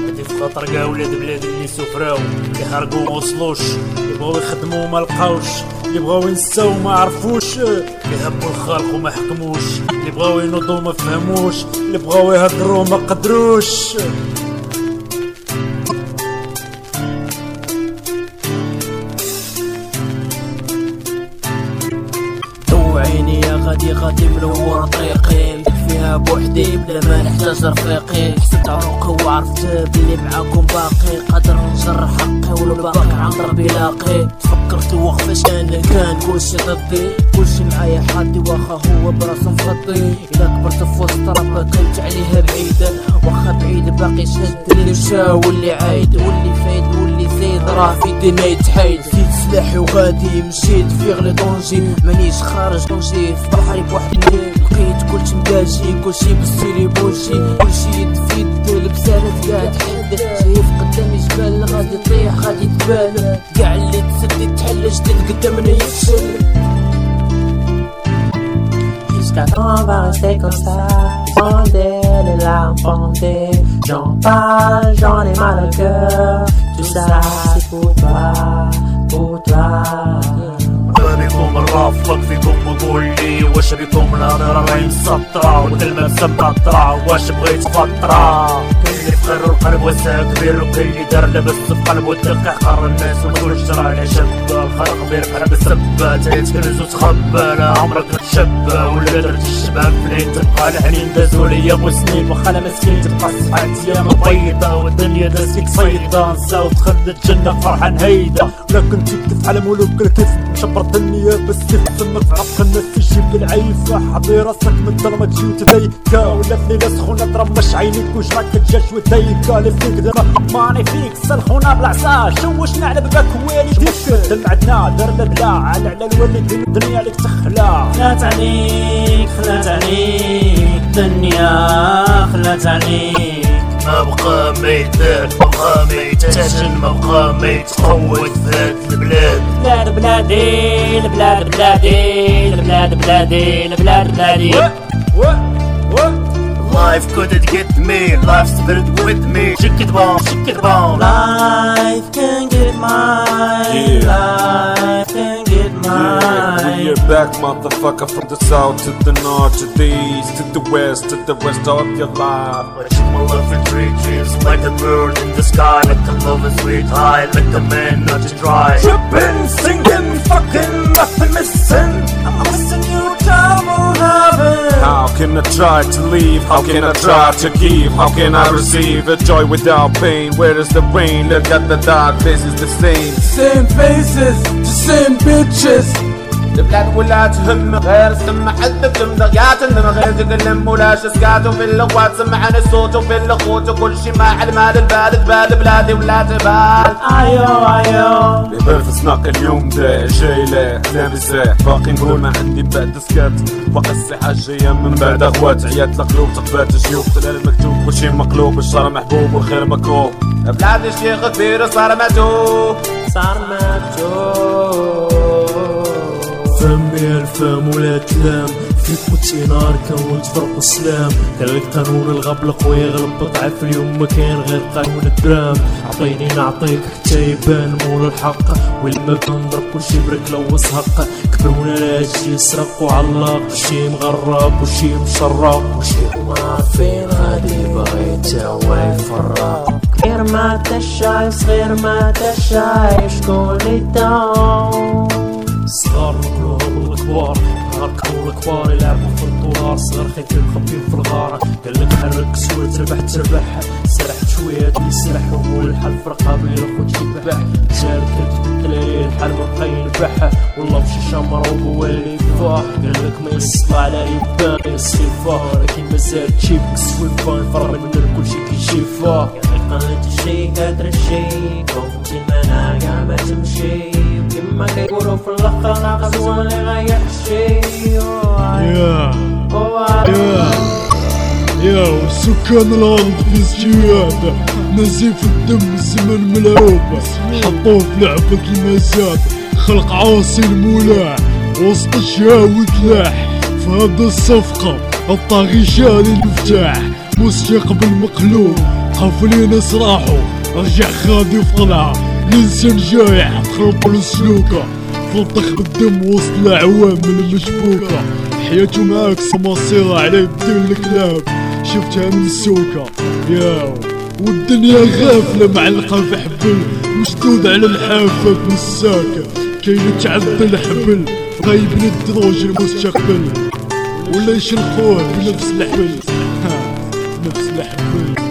هادي في خاطر كاع ولاد بلاد اللي سفراو، اللي خرجوا ما وصلوش، اللي بغاو يخدموا ما لقاوش، اللي بغاو ينساو ما عرفوش، اللي هبوا الخالق وما حكموش، اللي بغاو ينوضوا ما فهموش، اللي بغاو يهضروا ما قدروش. عيني يا غادي منور طريقي فيها بوحدي بلا ما نحتاج رفيقي. حسبت عروقي وعرفت بلي معاكم باقي، قادر نجر حقي ولو باقي عند ربي لاقي. تفكرت وقفاش انا كان كلشي ضدي، كلشي معايا حدي واخا هو براسو مفضي. الا كبرت في وسط ربا كنت عليها بعيدة، واخا بعيد باقي شاد اللي مشا واللي عايد، واللي فايد واللي زايد راه في ديما يتحايد. زيد سلاحي وغادي مشيت في غلي دونجي، مانيش خارج دونجي في بحري بوحدي. لقيت كلشي مداجي كلشي بالسيري بوجي، كلشي يد في يد لبسانة قاعد حد. شايف قدامي جبال غادي طيح غادي تبان، كاع اللي تسد تحل جديد قدامنا يفشل. Jusqu'à quand on va rester comme ça, fonder les larmes fondées. J'en parle, j'en ai mal au cœur. Tout ça c'est pour toi, pour toi. بكم نرافقك فيكم وقول لي واش بكم الهضره راهي مسطره والكلمه مسطره، واش بغيت فتره. كاين اللي فخر القلب وسع كبير، وكاين اللي دار لابس في قلبه وتلقى حقر الناس ومتقولش راه على شاب. الخلق بير بحال بالسبه تتكنز وتخبى، لا عمرك تشبى ولا درت الشباب فين تبقى الحنين دازو ليا بوسنين. واخا انا مسكين تبقى الصحات ايام بيضا والدنيا داز فيك صيدا، نساو دخلت الجنه فرحان هيدا. ولا كنت كيف على ملوك الكيف مشبرت النية بالسيف تسمك في عفق الناس يجيب العيفة. حضي راسك من الظلمة تجي وتبيكا، ولا في ليلة سخونة ترمش عينيك وجمعك تجاش وتيكا. اللي فيك دابا ماني فيك سلخونا بالعصا، شوشنا على باباك والديك. دمعتنا درنا بلا على الوالدين الدنيا عليك تخلع. خلات عليك خلات عليك الدنيا خلات عليك. ما بقى ما يدار ما بقى ما يتاجل، ما بقى ما يتقود في هاد البلاد. بلاد بلادي البلاد بلادي البلاد بلادي البلاد بلادي. Life couldn't get me, life spirit with me. Shake it bon, shake it bon. Life can get mine, life can get mine. We're back, motherfucker, from the south to the north to the east to the west to the rest of your life. Watching my love and three dreams, like a bird in the sky, like a love and sweet high, like a man not to dry. Tripping, singing, fucking, nothing missing. I'm missing you, trouble heaven. How can I try to leave? How can I try to give? How can I receive a joy without pain? Where is the rain? Look at the dark places the same. Same faces, the same bitches. البلاد ولا تهم غير سمع حد بتمضغيات انما غير تكلم ولاش سكات. وفي الاخوات سمعني الصوت وفي الاخوت وكل شي مع المال البال تبال بلادي ولا تبال. ايو بيرفس ناقي اليوم دا جاي لا كلامي ساح، باقي نقول ما عندي بعد سكات. باقي الصحة جاية من بعد اخوات، عيات القلوب تقبات جيوب تلال مكتوب كل شي مقلوب. الشر محبوب والخير مكروه، بلاد الشيخ كبير صار مكتوب صار مكتوب. فمي الفم ولا تلام فيك موتي نار كون تفرقوا السلام. كان القانون الغبلق ويغلب بضعف، اليوم ما كان غير قانون الدرام. عطيني نعطيك حتى يبان مول الحق، والما بنضرب كلشي بركلة وسهق. كبرونا لاجي يسرق وعلاق، وشي مغرب وشي مشرق، وشي ما عارفين غادي باغي تا هو يفرق. كبير ما تشاي صغير ما تشاي، شكون اللي داو؟ صغار نقولهم الكبار، نهار كانوا الكبار يلعبوا في الدولار. صغار خايفين مخبين في الغارة، قالك حرك سوى تربح. سرحت شوية يسرح والحل فرقة بين الخوت يبح. جارك تبدل الحل ما بقى ينبح، والله مشي شمر وبوالي فاه. قالك ما يصلى على يبان يصيفاه، لكن مازال تشيب كسويفان فرق من كلشي كيجيفاه. قالت الشي كادر الشي كنتي مانا كاع ما تمشي، كيما كيقولوا في الاخر ناقص هو اللي غيح الشي. يا سكان الارض في استجابة، نزيف الدم الزمن ملعوب. حطوه في لعبة المزاد، خلق عاصي الملاح وسط الشهاوي وتلاح. في هذا الصفقة الطاغي شاري المفتاح، مستقبل مقلوب قافلين سراحو رجع خادي في قلعة الانسان جايع تخرب السلوكة فلطخ بالدم وسط العوام المشبوكة حياته معاكسة مصيرة على يبدل الكلاب شفتها من السوكة ياو والدنيا غافلة معلقة في حبل مشدود على الحافة مساكة كاين تعدى الحبل غايبين الدروج المستقبل ولا يشلقوه بنفس الحبل نفس الحبل